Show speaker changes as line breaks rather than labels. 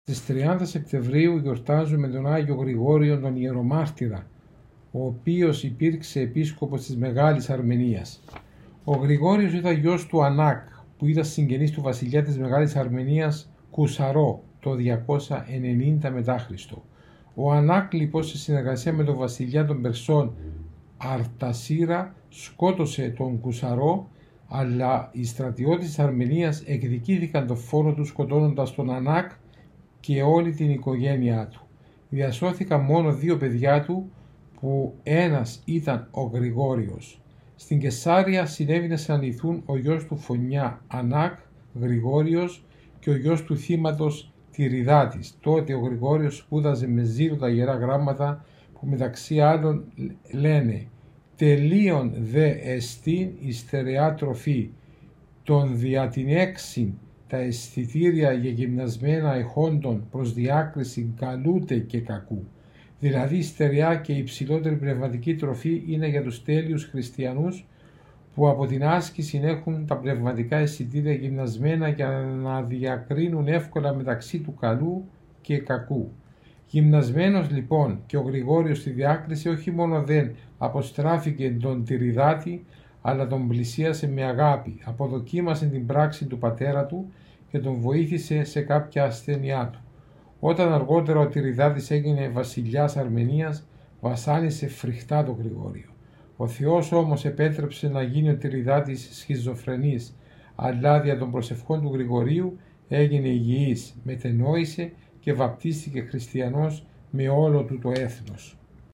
Στις 30 Σεπτεμβρίου γιορτάζουμε τον Άγιο Γρηγόριο τον Ιερομάρτυρα, ο οποίος υπήρξε επίσκοπος της Μεγάλης Αρμενίας. Ο Γρηγόριος ήταν γιος του Ανάκ, που ήταν συγγενής του βασιλιά της Μεγάλης Αρμενίας Κουσαρό το 290 μετά Χριστό. Ο Ανάκ λοιπόν σε συνεργασία με τον βασιλιά των Περσών Αρτασίρα σκότωσε τον Κουσαρό, αλλά οι στρατιώτες της Αρμενίας εκδικήθηκαν το φόρο του σκοτώνοντας τον Ανάκ και όλη την οικογένειά του. Διασώθηκαν μόνο 2 παιδιά του, που ένας ήταν ο Γρηγόριος. Στην Κεσάρια συνέβη να συναντηθούν ο γιος του Φωνιά Ανάκ, Γρηγόριος, και ο γιος του θύματος Τυριδάτης. Τότε ο Γρηγόριος σπούδαζε με ζήλο τα Ιερά Γράμματα, που μεταξύ άλλων λένε «Τελείων δε εστίν η στερεά τροφή, τον δια την έξιν τα αισθητήρια γεγυμνασμένα εχόντων προς διάκριση καλούτε και κακού». Δηλαδή η στερεά και η υψηλότερη πνευματική τροφή είναι για τους τέλειους χριστιανούς, που από την άσκηση έχουν τα πνευματικά αισθητήρια γυμνασμένα για να διακρίνουν εύκολα μεταξύ του καλού και κακού. Γυμνασμένος λοιπόν και ο Γρηγόριος στη διάκριση όχι μόνο δεν αποστράφηκε τον Τυριδάτη, αλλά τον πλησίασε με αγάπη, αποδοκίμασε την πράξη του πατέρα του και τον βοήθησε σε κάποια ασθένειά του. Όταν αργότερα ο Τυριδάτης έγινε βασιλιάς Αρμενίας, βασάνισε φρικτά τον Γρηγόριο. Ο Θεός όμως επέτρεψε να γίνει ο Τυριδάτης σχιζοφρενής, αλλά δια των προσευχών του Γρηγορίου έγινε υγιής, μετενόησε και βαπτίστηκε χριστιανός με όλο του το έθνος.